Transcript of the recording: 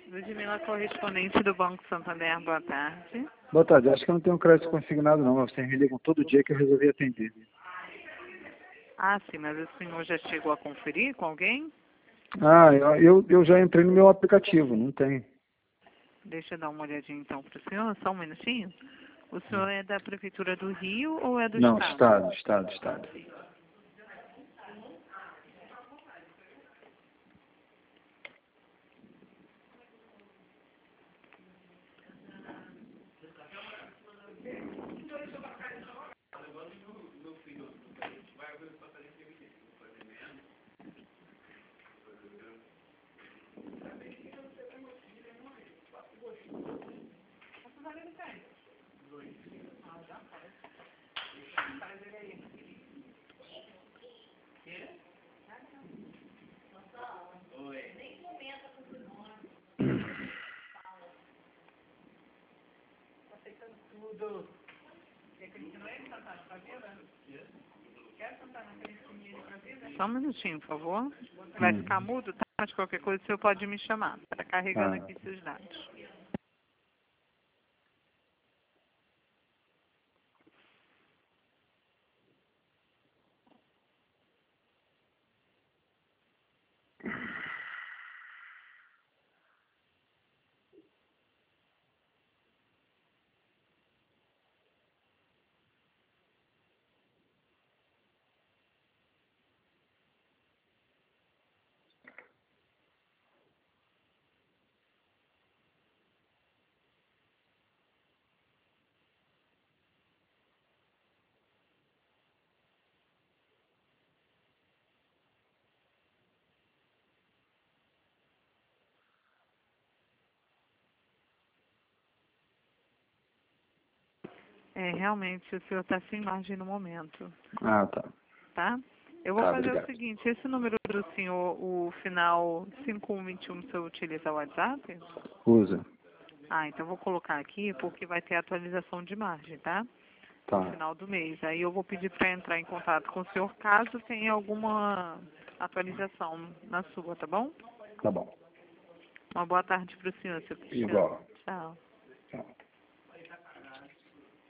Ludmila, correspondente do Banco Santander, boa tarde. Boa tarde, acho que eu não tenho crédito consignado não, mas vocês me ligam todo dia que eu resolvi atender. Ah, sim, mas o senhor já chegou a conferir com alguém? Ah, eu já entrei no meu aplicativo, não tem. Deixa eu dar uma olhadinha então para o senhor, só um minutinho. O senhor é da Prefeitura do Rio ou é do Não, Estado? Estado. Só um minutinho, por favor. Vai ficar mudo, tá? Mas qualquer coisa o senhor pode me chamar. Está carregando aqui seus dados. É, realmente, o senhor está sem margem no momento, Ah, tá. tá? Eu vou Tá, fazer obrigado. o seguinte, esse número do senhor, o final 5121, o senhor utiliza o WhatsApp? Usa. Ah, então eu vou colocar aqui porque vai ter atualização de margem, tá? No Tá, final do mês. Aí eu vou pedir para entrar em contato com o senhor caso tenha alguma atualização na sua, tá bom? tá bom. Uma boa tarde para o senhor, seu Cristiano. Igual. Tchau.